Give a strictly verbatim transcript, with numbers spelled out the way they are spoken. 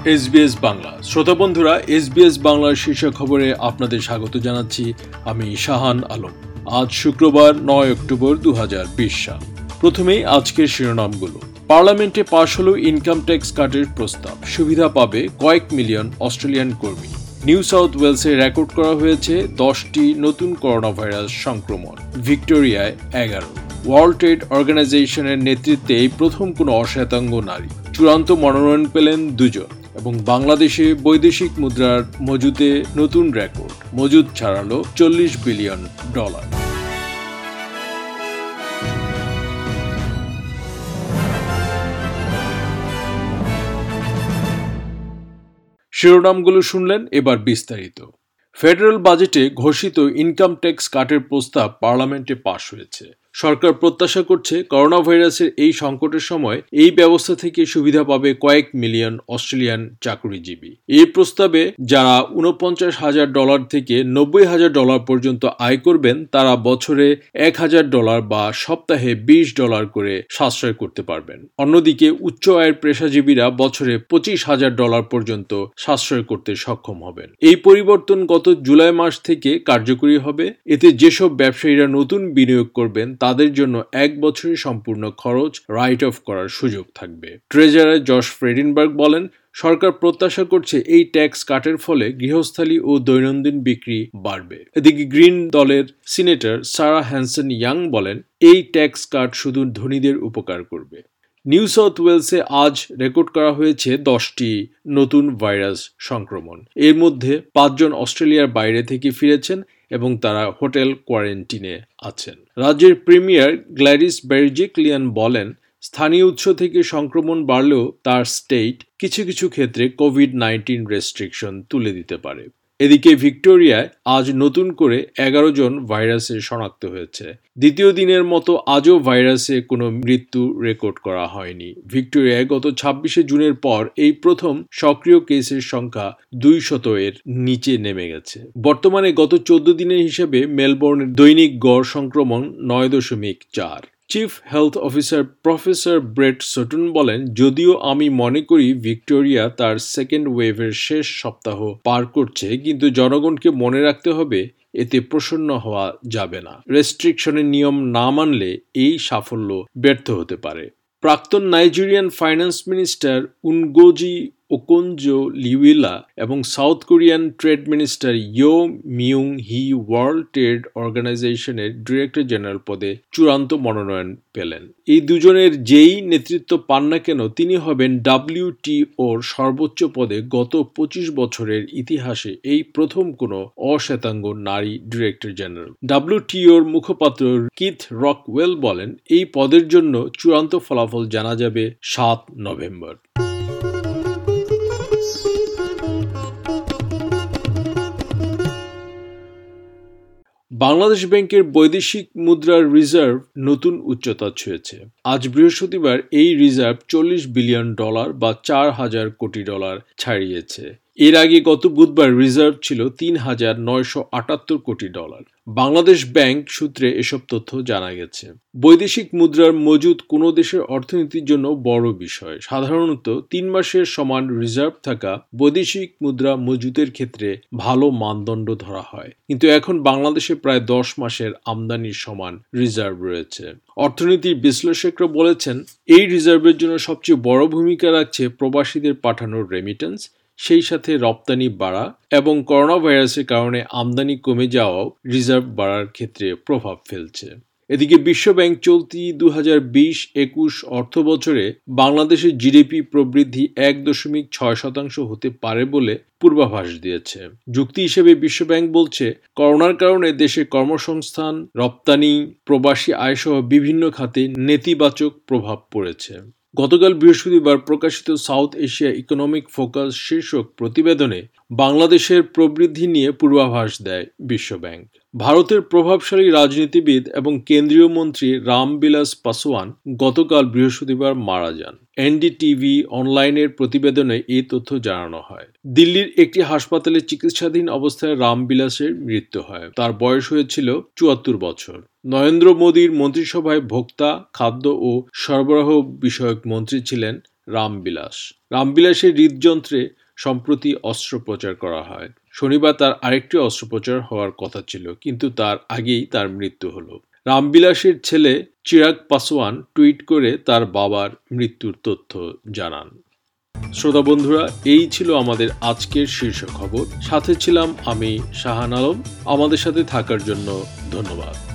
SBS Bangla শ্রোতা বন্ধুরা, SBS বাংলার শীর্ষ খবরে আপনাদের স্বাগত জানাচ্ছি। আমি শাহান আলম। আজ শুক্রবার নয় অক্টোবর দু হাজার বিশ সাল। প্রথমেই আজকের শিরোনামগুলো। পার্লামেন্টে পাশ হলো ইনকাম ট্যাক্স কাটের প্রস্তাব, সুবিধা পাবে কয়েক মিলিয়ন অস্ট্রেলিয়ান কর্মী। নিউ সাউথ ওয়েলসে রেকর্ড করা হয়েছে দশটি নতুন করোনা ভাইরাস সংক্রমণ, ভিক্টোরিয়ায় এগারো। ওয়ার্ল্ড ট্রেড অর্গানাইজেশনের নেতৃত্বে এই প্রথম কোনো অশ্বেতাঙ্গ নারী। চূড়ান্ত মনোনয়ন পেলেন দুজন। এবং বাংলাদেশে বৈদেশিক মুদ্রার মজুতে নতুন রেকর্ড, মজুদ ছাড়ালো চল্লিশ বিলিয়ন ডলার। শিরোনামগুলো শুনলেন, এবার বিস্তারিত। ফেডারেল বাজেটে ঘোষিত ইনকাম ট্যাক্স কাটের প্রস্তাব পার্লামেন্টে পাশ হয়েছে। সরকার প্রত্যাশা করছে করোনা ভাইরাসের এই সংকটের সময় এই ব্যবস্থা থেকে সুবিধা পাবে কয়েক মিলিয়ন অস্ট্রেলিয়ান চাকরিজীবী। এই প্রস্তাবে যারা উনপঞ্চাশ হাজার ডলার থেকে নব্বই হাজার ডলার পর্যন্ত আয় করবেন তারা বছরে এক হাজার ডলার বা সপ্তাহে বিশ ডলার করে সাশ্রয় করতে পারবেন। অন্যদিকে উচ্চ আয়ের পেশাজীবীরা বছরে পঁচিশ হাজার ডলার পর্যন্ত সাশ্রয় করতে সক্ষম হবেন। এই পরিবর্তন গত জুলাই মাস থেকে কার্যকরী হবে। এতে যেসব ব্যবসায়ীরা নতুন বিনিয়োগ করবেন তাদের জন্য এক বছরের সম্পূর্ণ খরচ রাইট অফ করার সুযোগ থাকবে। ট্রেজারার জশ ফ্রেডেনবার্গ বলেন, সরকার প্রত্যাশা করছে এই ট্যাক্স কাটের ফলে গৃহস্থালী ও দৈনন্দিন বিক্রি বাড়বে। এদিকে গ্রিন দলের সিনেটর সারা হ্যানসন ইয়াং বলেন, এই ট্যাক্স কাট শুধু ধনীদের উপকার করবে। নিউ সাউথ ওয়েলসে আজ রেকর্ড করা হয়েছে দশটি নতুন ভাইরাস সংক্রমণ। এর মধ্যে পাঁচজন অস্ট্রেলিয়ার বাইরে থেকে ফিরেছেন এবং তারা হোটেল কোয়ারেন্টিনে আছেন। রাজ্যের প্রিমিয়ার গ্ল্যাডিস বেরজিক্লিয়ান বলেন, স্থানীয় উৎস থেকে সংক্রমণ বাড়লেও তার স্টেট কিছু কিছু ক্ষেত্রে কোভিড নাইন্টিন রেস্ট্রিকশন তুলে দিতে পারে। এদিকে ভিক্টোরিয়ায় আজ নতুন করে এগারো জন ভাইরাসে শনাক্ত হয়েছে। দ্বিতীয় দিনের মতো আজও ভাইরাসে কোনো মৃত্যু রেকর্ড করা হয়নি। ভিক্টোরিয়ায় গত ছাব্বিশে জুনের পর এই প্রথম সক্রিয় কেসের সংখ্যা দুই শত এর নিচে নেমে গেছে। বর্তমানে গত চোদ্দ দিনের হিসেবে মেলবোর্নের দৈনিক গড় সংক্রমণ নয় দশমিক চার। Chief health officer professor Brett Sutton বলেন, যদিও আমি মনে করি ভিক্টোরিয়া তার সেকেন্ড ওয়েভের শেষ সপ্তাহ পার করছে, কিন্তু জনগণকে মনে রাখতে হবে এতে প্রসন্ন হওয়া যাবে না। রেস্ট্রিকশনের নিয়ম না মানলে এই সাফল্য ব্যর্থ হতে পারে। প্রাক্তন Nigerian finance minister Ngozi Okonjo Iweala এবং South Korean trade minister Yoo Myung Hee world trade অর্গানাইজেশনের ডিরেক্টর জেনারেল পদে চূড়ান্ত মনোনয়ন পেলেন। এই দুজনের যেই নেতৃত্ব পান না কেন তিনি হবেন ডাব্লিউটিওর সর্বোচ্চ পদে গত পঁচিশ বছরের ইতিহাসে এই প্রথম কোনো অশ্বেতাঙ্গ নারী ডিরেক্টর জেনারেল। ডাব্লিউটিওর মুখপাত্র কিথ রকওয়েল বলেন, এই পদের জন্য চূড়ান্ত ফলাফল জানা যাবে সাত নভেম্বর। বাংলাদেশ ব্যাংকের বৈদেশিক মুদ্রার রিজার্ভ নতুন উচ্চতা ছুঁয়েছে। আজ বৃহস্পতিবার এই রিজার্ভ চল্লিশ বিলিয়ন ডলার বা চার হাজার কোটি ডলার ছাড়িয়েছে। এর আগে গত বুধবার রিজার্ভ ছিল তিন হাজার নয়শো আটাত্তর কোটি ডলার। বাংলাদেশ ব্যাংক সূত্রে এসব তথ্য জানা গেছে। বৈদেশিক মুদ্রার মজুদ কোনো দেশের অর্থনীতির জন্য বড় বিষয়। সাধারণত তিন মাসের সমান রিজার্ভ থাকা বৈদেশিক মুদ্রা মজুদের ক্ষেত্রে ভালো মানদণ্ড ধরা হয়, কিন্তু এখন বাংলাদেশে প্রায় দশ মাসের আমদানির সমান রিজার্ভ রয়েছে। অর্থনীতির বিশ্লেষকরা বলেছেন, এই রিজার্ভের জন্য সবচেয়ে বড় ভূমিকা রাখছে প্রবাসীদের পাঠানোর রেমিটেন্স, সেই সাথে রপ্তানি বাড়া এবং করোনা ভাইরাসের কারণে আমদানি কমে যাওয়াও রিজার্ভ বাড়ার ক্ষেত্রে প্রভাব ফেলছে। এদিকে বিশ্বব্যাংক চলতি দু হাজার বিশ একুশ অর্থ বছরে বাংলাদেশের জিডিপি প্রবৃদ্ধি এক দশমিক ছয় শতাংশ হতে পারে বলে পূর্বাভাস দিয়েছে। যুক্তি হিসেবে বিশ্বব্যাংক বলছে, করোনার কারণে দেশে কর্মসংস্থান, রপ্তানি, প্রবাসী আয়সহ বিভিন্ন খাতে নেতিবাচক প্রভাব পড়েছে। গতকাল বৃহস্পতিবার প্রকাশিত সাউথ এশিয়া ইকোনমিক ফোকাস শীর্ষক প্রতিবেদনে বাংলাদেশের প্রবৃদ্ধি নিয়ে পূর্বাভাস দেয় বিশ্বব্যাংক। ভারতের প্রভাবশালী রাজনীতিবিদ এবং কেন্দ্রীয় মন্ত্রী রামবিলাস পাসওয়ান গতকাল বৃহস্পতিবার মারা যান। এনডিটিভি অনলাইনের প্রতিবেদনে এই তথ্য জানানো হয়। দিল্লির একটি হাসপাতালে চিকিৎসাধীন অবস্থায় রামবিলাসের মৃত্যু হয়। তার বয়স হয়েছিল চুয়াত্তর বছর। নরেন্দ্র মোদীর মন্ত্রিসভায় ভোক্তা, খাদ্য ও সরবরাহ বিষয়ক মন্ত্রী ছিলেন রামবিলাস। রামবিলাসের হৃদযন্ত্রে সম্প্রতি অস্ত্রোপচার করা হয়। শনিবার তার আরেকটি অস্ত্রোপচার হওয়ার কথা ছিল, কিন্তু তার আগেই তার মৃত্যু হলো। রামবিলাসের ছেলে চিরাগ পাসওয়ান টুইট করে তার বাবার মৃত্যুর তথ্য জানান। শ্রোতা বন্ধুরা, এই ছিল আমাদের আজকের শীর্ষ খবর। সাথে ছিলাম আমি শাহান আলম। আমাদের সাথে থাকার জন্য ধন্যবাদ।